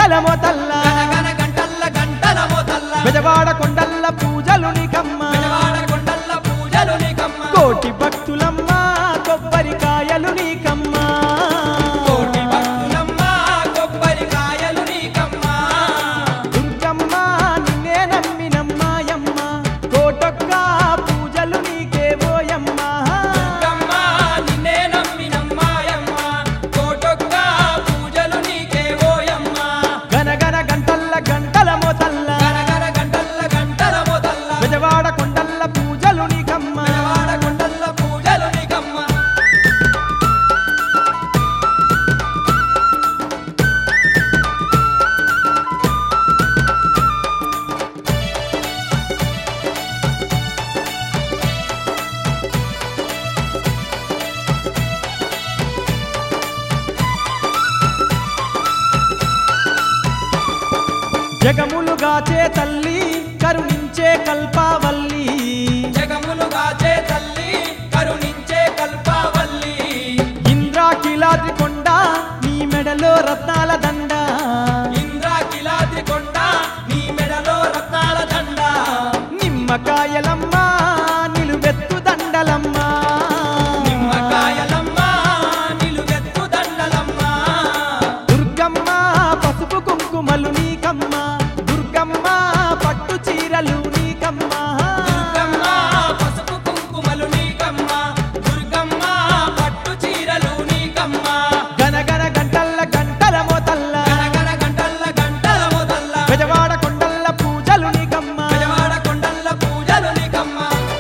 గంటల మోతల్ల గనగన గంటల్ల గంటల మోతల్ల బెజవాడ కొండల్ల పూజలు నీకమ్మ బెజవాడ కొండల్ల పూజలు నీకమ్మ కోటి భక్తులమ్మ కొబ్బరికాయలు నీకమ్మ కోటి భక్తులమ్మ కొబ్బరికాయలు నీకమ్మ దుర్గమ్మ నిన్నే నమ్మినమ్మాయమ్మ కోటొక్క పూజలు నీకే ఓయమ్మ దుర్గమ్మ నిన్నే నమ్మినమ్మాయమ్మ కోటొక్క పూజలు నీకే ఓయమ్మ గనగన గంటల్ల గంటల మోతల్ల గనగన గంటల్ల గంటల మోతల్ల బెజవాడ కొండల్ల పూజలు నీకమ్మ బెజవాడ కొండల్ల పూజలు నీకమ్మ జగములుగాచే తల్లి కరుణించే కల్పావల్లి జగములు గాచే తల్లి కరుణించే కల్పావల్లి ఇంద్రాకిలాద్రి కొండ నీ మెడలో రత్నాల దండ ఇంద్రాకిలాద్రి కొండ నీ మెడలో రత్నాల దండ నిమ్మకాయలమ్మ నిలువెత్తు దండలమ్మ నిమ్మకాయలమ్మ నిలువెత్తు దండలమ్మ దుర్గమ్మ పసుపు కుంకుమలు నీకమ్మ దుర్గమ్మ పట్టు చీరలు నీకమ్మ దుర్గమ్మ పసుపు కుంకుమలు నీకమ్మ దుర్గమ్మ పట్టు చీరలు నీకమ్మ గనగన గంటల్ల గంటల మోతల్ల గనగన గంటల్ల గంటల మోతల్ల బెజవాడ కొండల్ల పూజలు నీకమ్మ బెజవాడ కొండల్ల పూజలు నీకమ్మ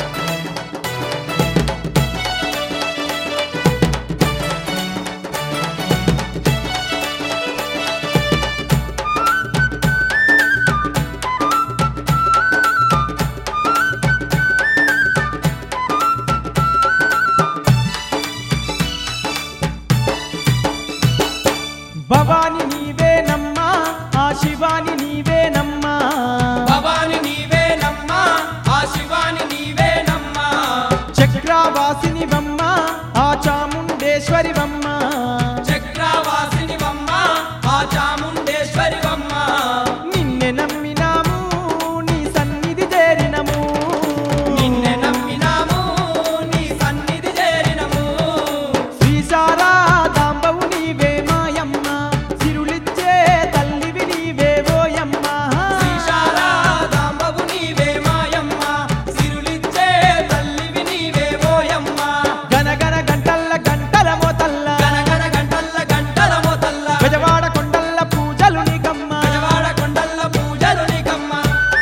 భవాని నీవేనమ్మా ఆ శివాని నీవేనమ్మా భవాని నీవేనమ్మా ఆ శివాని నీవేనమ్మా చక్రవాసినివమ్మ ఆ చాముండేశ్వరివమ్మ చక్రవాసినివమ్మ ఆ చాముండేశ్వరివమ్మ నిన్నే నమ్మినాము నీ సన్నిధి చేరినము నిన్నే నమ్మినాము నీ సన్నిధి చేరినము శ్రీశారదాంబవు నీవే మాయమ్మ సిరులిచ్చే తల్లివి నీవే ఓయమ్మ శ్రీశారదాంబవు నీవే మాయమ్మ సిరులిచ్చే తల్లివి నీవే ఓయమ్మ గనగన గంటల్ల గంటల మోతల్ల గనగన గంటల్ల గంటల మోతల్ల బెజవాడ కొండల్ల పూజలు నీకమ్మ బెజవాడ కొండల్ల పూజలు నీకమ్మ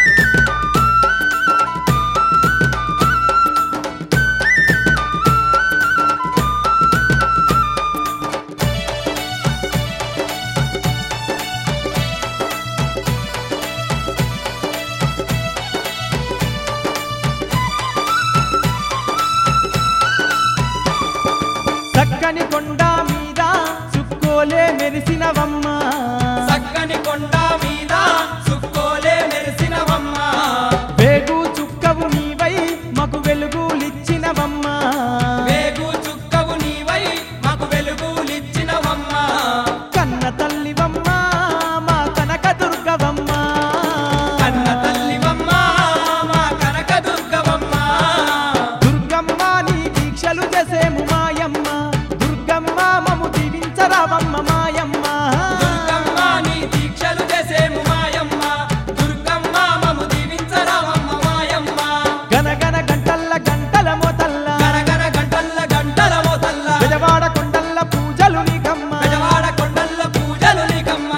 చక్కని కొండ మీద చుక్కోలే మెరిసినవమ్మ చక్కని కొండ మీద సుక్కోలే మెరిసినవమ్మ వేగు చుక్కవు నీవై మకు వెలుగులిచ్చినవమ్మ వేగు చుక్కవు నీవై మాకు వెలుగులిచ్చినవమ్మ కన్న తల్లివమ్మ మా కనక దుర్గవమ్మ కన్న తల్లివమ్మ మా కనక దుర్గవమ్మ దుర్గమ్మ నీ దీక్షలు చేసేము మాయమ్మ దుర్గమ్మ మము దీవించరావమ్మ మాయమ్మ దుర్గమ్మ నీ దీక్షలు చేసేము మాయమ్మ దుర్గమ్మ మము దీవించరావమ్మ మాయమ్మ గనగన గంటల్ల గంటల మోతల్ల గనగన గంటల్ల గంటల మోతల్ల బెజవాడ కొండల్ల పూజలు నీకమ్మ బెజవాడ కొండల్ల పూజలు నీకమ్మ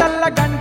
గంటల్ల గంటల